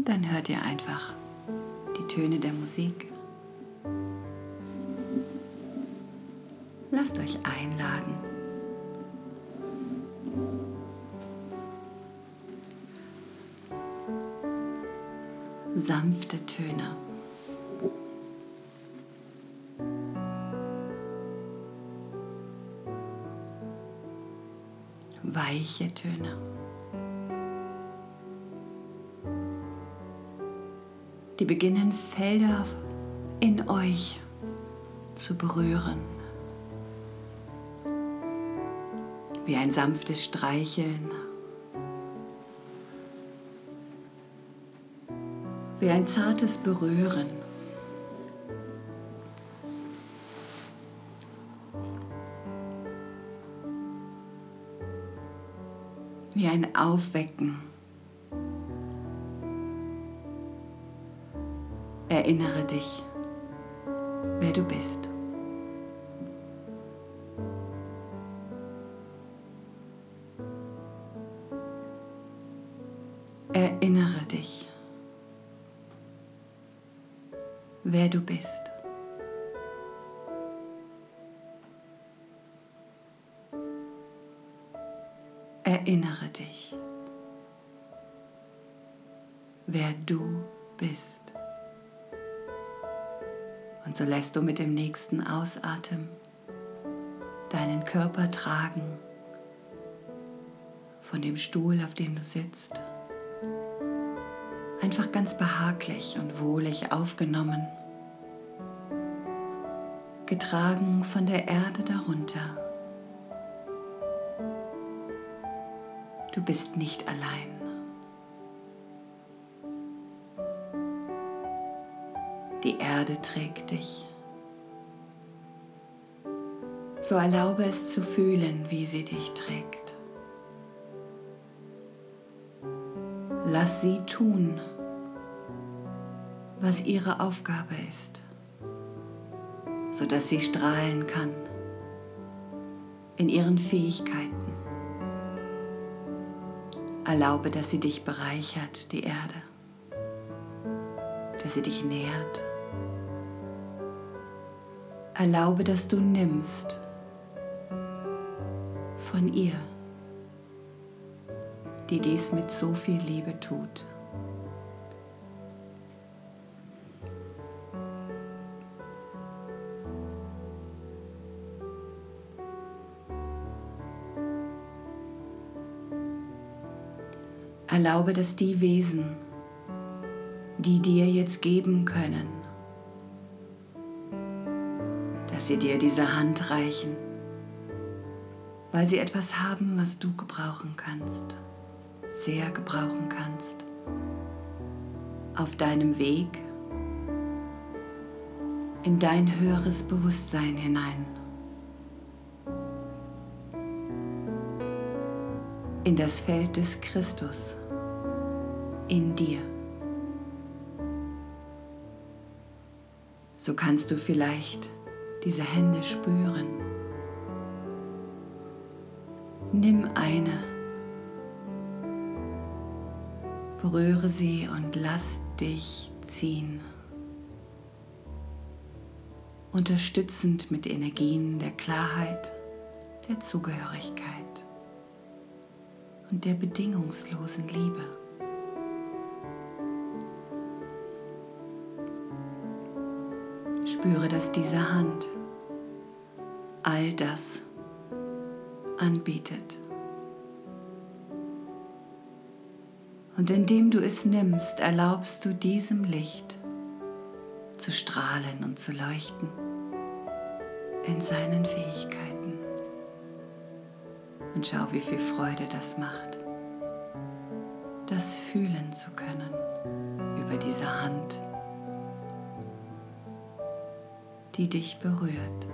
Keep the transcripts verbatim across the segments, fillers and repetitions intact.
dann hört ihr einfach die Töne der Musik. Lasst euch einladen. Sanfte Töne. Weiche Töne. Die beginnen Felder in euch zu berühren. Wie ein sanftes Streicheln. Wie ein zartes Berühren. Wie ein Aufwecken. Erinnere dich, wer du bist. Erinnere dich, wer du bist. Erinnere dich, wer du bist. Und so lässt du mit dem nächsten Ausatmen deinen Körper tragen von dem Stuhl, auf dem du sitzt. Einfach ganz behaglich und wohlig aufgenommen, getragen von der Erde darunter. Du bist nicht allein. Die Erde trägt dich. So erlaube es zu fühlen, wie sie dich trägt. Lass sie tun, was ihre Aufgabe ist, sodass sie strahlen kann in ihren Fähigkeiten. Erlaube, dass sie dich bereichert, die Erde, dass sie dich nährt. Erlaube, dass du nimmst von ihr, die dies mit so viel Liebe tut. Erlaube, dass die Wesen, die dir jetzt geben können, dass sie dir diese Hand reichen, weil sie etwas haben, was du gebrauchen kannst, sehr gebrauchen kannst, auf deinem Weg in dein höheres Bewusstsein hinein, in das Feld des Christus, in dir. So kannst du vielleicht diese Hände spüren. Nimm eine, berühre sie und lass dich ziehen. Unterstützend mit Energien der Klarheit, der Zugehörigkeit und der bedingungslosen Liebe. Spüre, dass diese Hand all das anbietet. Und indem du es nimmst, erlaubst du diesem Licht zu strahlen und zu leuchten in seinen Fähigkeiten. Und schau, wie viel Freude das macht, das fühlen zu können über diese Hand, die dich berührt.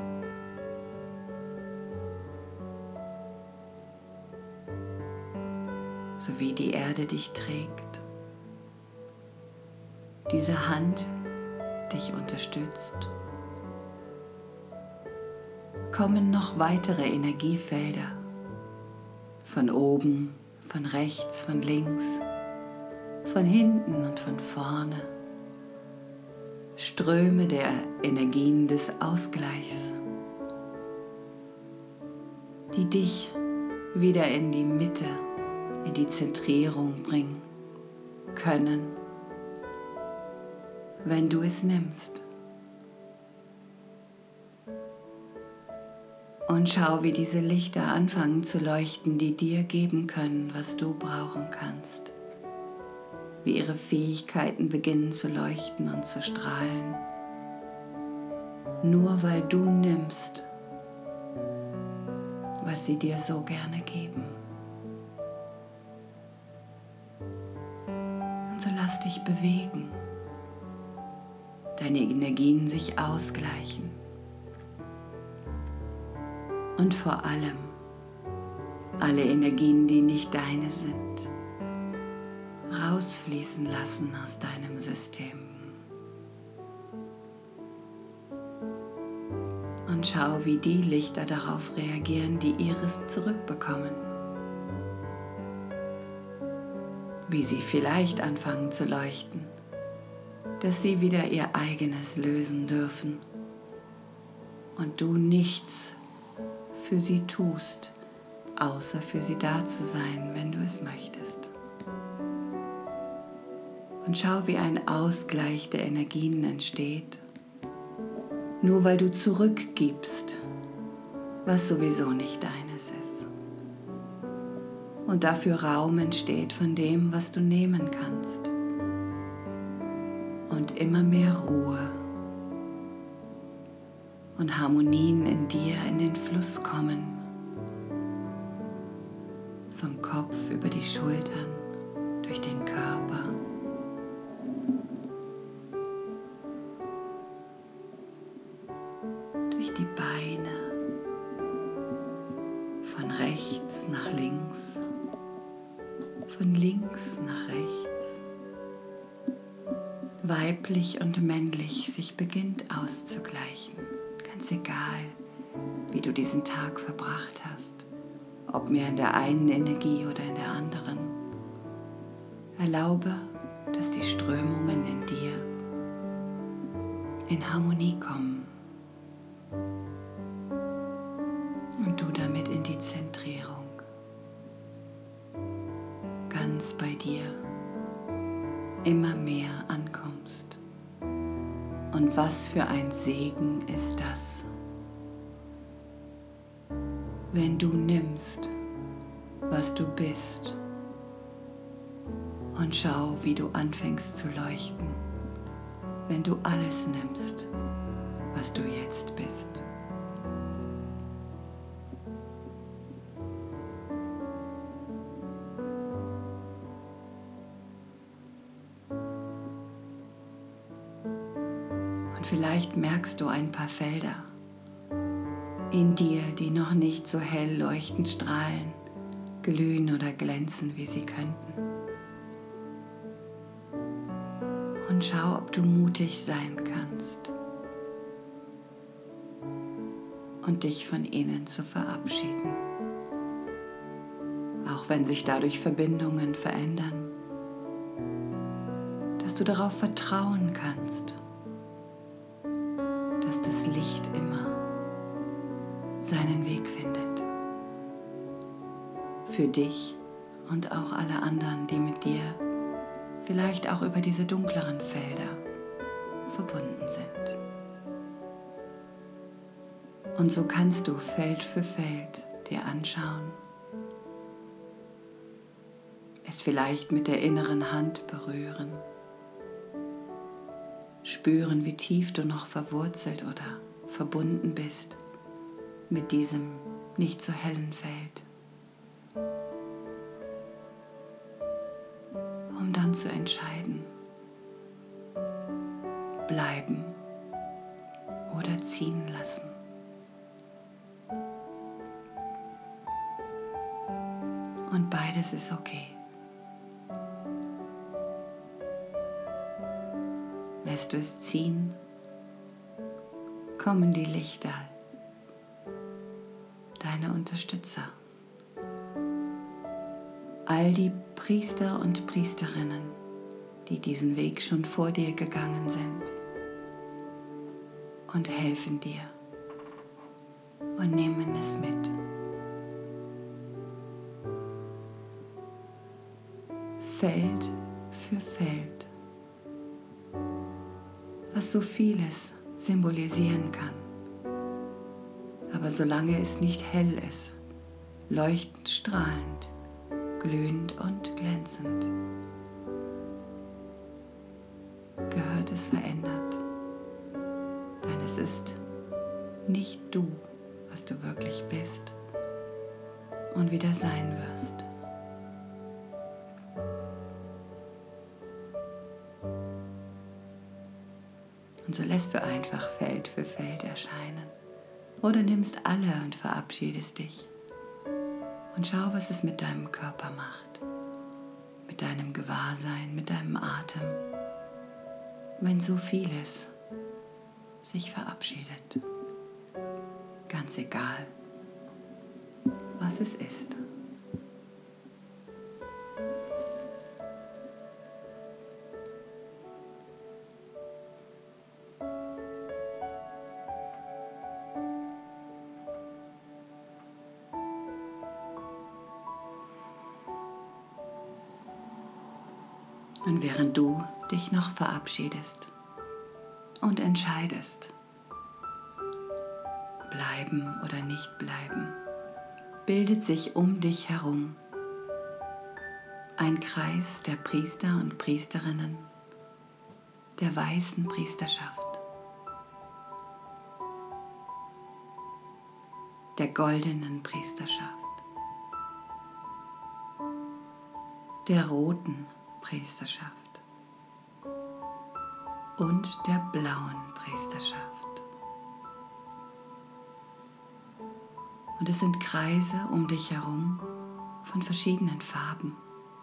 So wie die Erde dich trägt, diese Hand dich unterstützt, kommen noch weitere Energiefelder von oben, von rechts, von links, von hinten und von vorne, Ströme der Energien des Ausgleichs, die dich wieder in die Mitte, in die Zentrierung bringen können, wenn du es nimmst. Und schau, wie diese Lichter anfangen zu leuchten, die dir geben können, was du brauchen kannst. Wie ihre Fähigkeiten beginnen zu leuchten und zu strahlen. Nur weil du nimmst, was sie dir so gerne geben. Und so lass dich bewegen, deine Energien sich ausgleichen und vor allem alle Energien, die nicht deine sind, rausfließen lassen aus deinem System. Und schau, wie die Lichter darauf reagieren, die ihres zurückbekommen. Wie sie vielleicht anfangen zu leuchten, dass sie wieder ihr eigenes lösen dürfen und du nichts für sie tust, außer für sie da zu sein, wenn du es möchtest. Und schau, wie ein Ausgleich der Energien entsteht, nur weil du zurückgibst, was sowieso nicht deines ist. Und dafür Raum entsteht von dem, was du nehmen kannst. Und immer mehr Ruhe und Harmonien in dir in den Fluss kommen. Vom Kopf über die Schultern, durch den Körper. Durch die Beine, von rechts nach links, von links nach rechts. Weiblich und männlich sich beginnt auszugleichen. Ganz egal, wie du diesen Tag verbracht hast, ob mehr in der einen Energie oder in der anderen. Erlaube, dass die Strömungen in dir in Harmonie kommen und du damit in die Zentrierung, ganz bei dir, immer mehr ankommst. Und was für ein Segen ist das, wenn du nimmst, was du bist, und schau, wie du anfängst zu leuchten, wenn du alles nimmst, was du jetzt bist. Vielleicht merkst du ein paar Felder in dir, die noch nicht so hell leuchtend strahlen, glühen oder glänzen, wie sie könnten. Und schau, ob du mutig sein kannst und dich von ihnen zu verabschieden. Auch wenn sich dadurch Verbindungen verändern, dass du darauf vertrauen kannst, dass das Licht immer seinen Weg findet. Für dich und auch alle anderen, die mit dir vielleicht auch über diese dunkleren Felder verbunden sind. Und so kannst du Feld für Feld dir anschauen, es vielleicht mit der inneren Hand berühren, spüren, wie tief du noch verwurzelt oder verbunden bist mit diesem nicht so hellen Feld, um dann zu entscheiden, bleiben oder ziehen lassen. Und beides ist okay. Lässt du es ziehen, kommen die Lichter, deine Unterstützer, all die Priester und Priesterinnen die diesen Weg schon vor dir gegangen sind und helfen dir und nehmen es mit. Feld für Feld, was so vieles symbolisieren kann. Aber solange es nicht hell ist, leuchtend strahlend, glühend und glänzend, gehört es verändert. Denn es ist nicht du, was du wirklich bist und wieder sein wirst. Und so lässt du einfach Feld für Feld erscheinen. Oder nimmst alle und verabschiedest dich. Und schau, was es mit deinem Körper macht. Mit deinem Gewahrsein, mit deinem Atem. Wenn so vieles sich verabschiedet. Ganz egal, was es ist. Und während du dich noch verabschiedest und entscheidest, bleiben oder nicht bleiben, bildet sich um dich herum ein Kreis der Priester und Priesterinnen der weißen Priesterschaft, der goldenen Priesterschaft, der roten Priesterschaft und der blauen Priesterschaft. Und es sind Kreise um dich herum von verschiedenen Farben.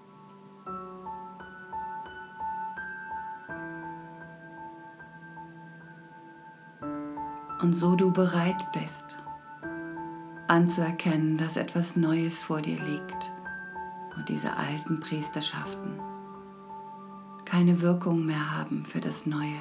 Und so du bereit bist, anzuerkennen, dass etwas Neues vor dir liegt und diese alten Priesterschaften keine Wirkung mehr haben für das Neue,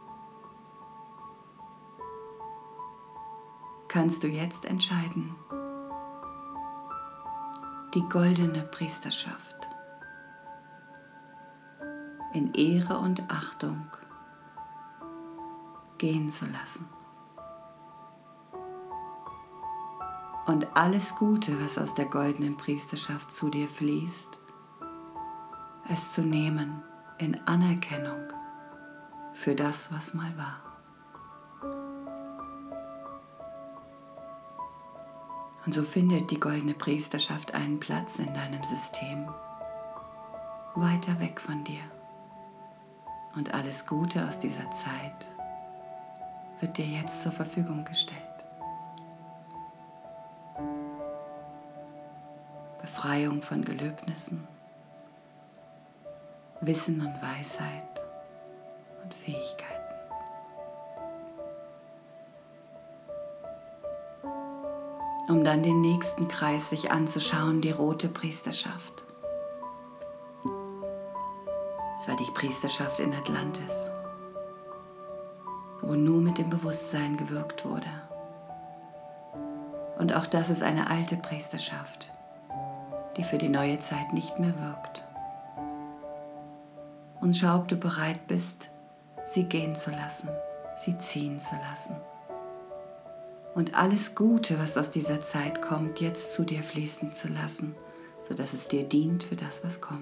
kannst du jetzt entscheiden, die goldene Priesterschaft in Ehre und Achtung gehen zu lassen. Und alles Gute, was aus der goldenen Priesterschaft zu dir fließt, es zu nehmen in Anerkennung für das, was mal war. Und so findet die goldene Priesterschaft einen Platz in deinem System, weiter weg von dir. Und alles Gute aus dieser Zeit wird dir jetzt zur Verfügung gestellt. Befreiung von Gelöbnissen, Wissen und Weisheit und Fähigkeiten. Um dann den nächsten Kreis sich anzuschauen, die rote Priesterschaft. Es war die Priesterschaft in Atlantis, wo nur mit dem Bewusstsein gewirkt wurde. Und auch das ist eine alte Priesterschaft, die für die neue Zeit nicht mehr wirkt. Und schau, ob du bereit bist, sie gehen zu lassen, sie ziehen zu lassen. Und alles Gute, was aus dieser Zeit kommt, jetzt zu dir fließen zu lassen, sodass es dir dient für das, was kommt.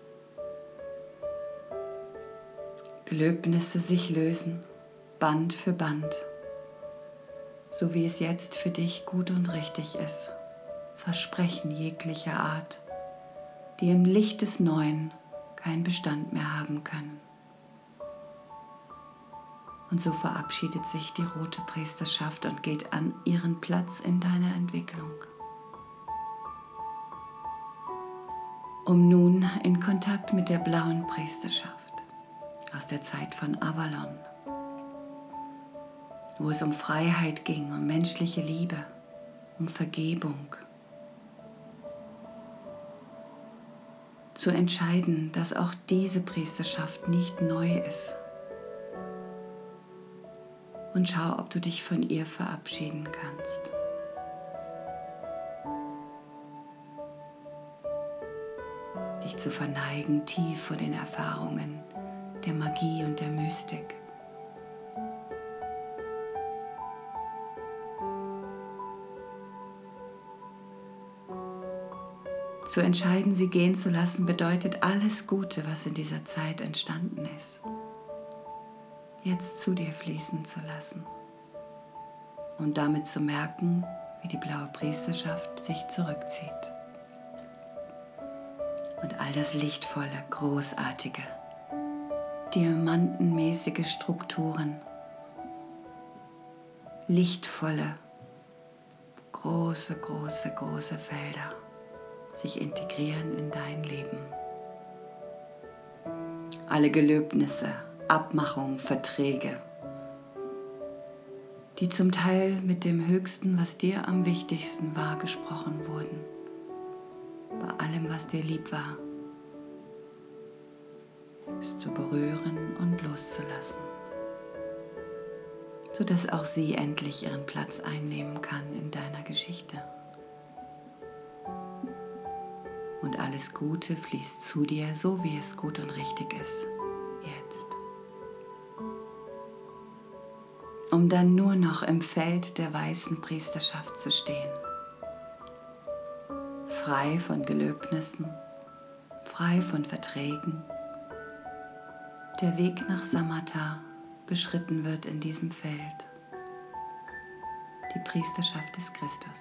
Gelöbnisse sich lösen, Band für Band, so wie es jetzt für dich gut und richtig ist. Versprechen jeglicher Art, die im Licht des Neuen keinen Bestand mehr haben können. Und so verabschiedet sich die rote Priesterschaft und geht an ihren Platz in deiner Entwicklung. Um nun in Kontakt mit der blauen Priesterschaft aus der Zeit von Avalon, wo es um Freiheit ging, um menschliche Liebe, um Vergebung, zu entscheiden, dass auch diese Priesterschaft nicht neu ist. Und schau, ob du dich von ihr verabschieden kannst. Dich zu verneigen tief vor den Erfahrungen der Magie und der Mystik. Zu entscheiden, sie gehen zu lassen, bedeutet alles Gute, was in dieser Zeit entstanden ist, jetzt zu dir fließen zu lassen und damit zu merken, wie die blaue Priesterschaft sich zurückzieht und all das lichtvolle, großartige, diamantenmäßige Strukturen, lichtvolle, große, große, große Felder sich integrieren in dein Leben. Alle Gelöbnisse, Abmachungen, Verträge, die zum Teil mit dem Höchsten, was dir am wichtigsten war, gesprochen wurden, bei allem, was dir lieb war, ist zu berühren und loszulassen, sodass auch sie endlich ihren Platz einnehmen kann in deiner Geschichte. Und alles Gute fließt zu dir, so wie es gut und richtig ist, jetzt. Um dann nur noch im Feld der weißen Priesterschaft zu stehen. Frei von Gelöbnissen, frei von Verträgen. Der Weg nach Samatha beschritten wird in diesem Feld. Die Priesterschaft des Christus.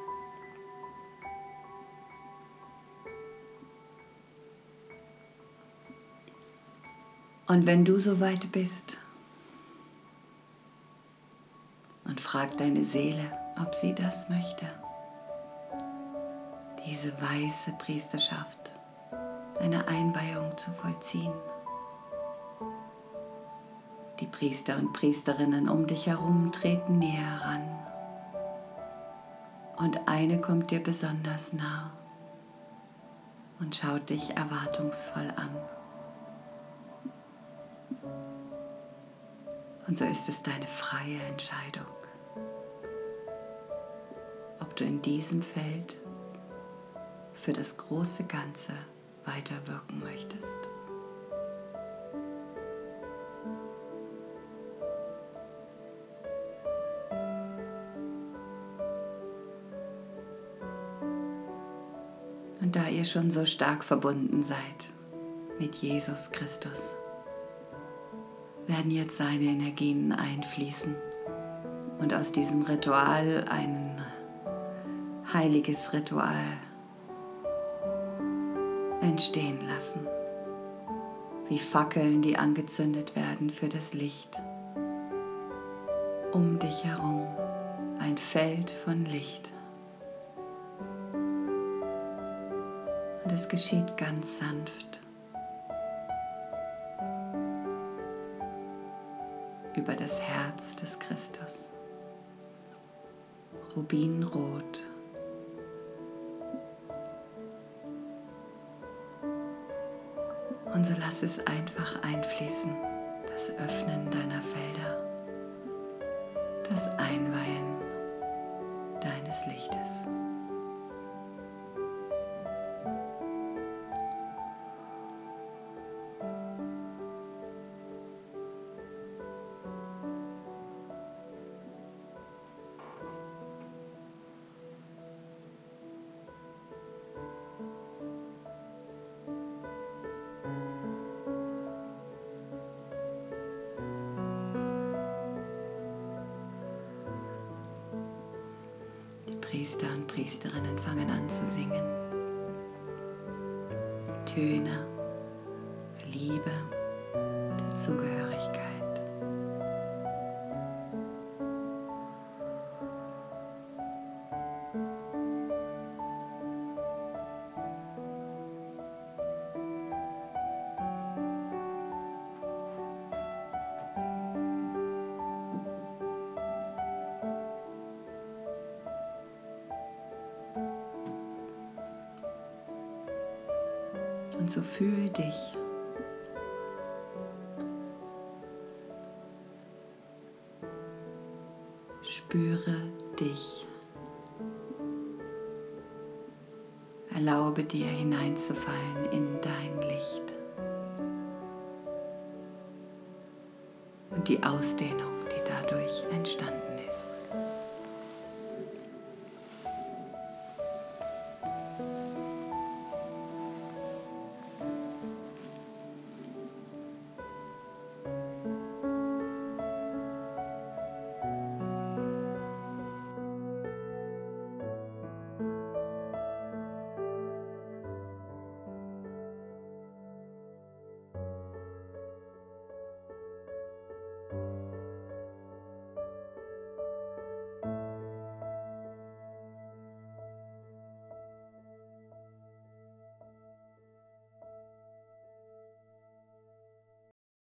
Und wenn du so weit bist und frag deine Seele, ob sie das möchte, diese weiße Priesterschaft, eine Einweihung zu vollziehen. Die Priester und Priesterinnen um dich herum treten näher heran und eine kommt dir besonders nah und schaut dich erwartungsvoll an. Und so ist es deine freie Entscheidung, ob du in diesem Feld für das große Ganze weiterwirken möchtest. Und da ihr schon so stark verbunden seid mit Jesus Christus, werden jetzt seine Energien einfließen und aus diesem Ritual ein heiliges Ritual entstehen lassen, wie Fackeln, die angezündet werden für das Licht. Um dich herum ein Feld von Licht. Und es geschieht ganz sanft. Über das Herz des Christus, rubinrot. Und so lass es einfach einfließen, das Öffnen deiner Felder, das Einweihen deines Lichtes. Priester und Priesterinnen fangen an zu singen. Töne der Liebe, der Zugehörigkeit. Und so fühl dich. Spüre dich. Erlaube dir hineinzufallen in dein Licht und die Ausdehnung, die dadurch entstanden ist.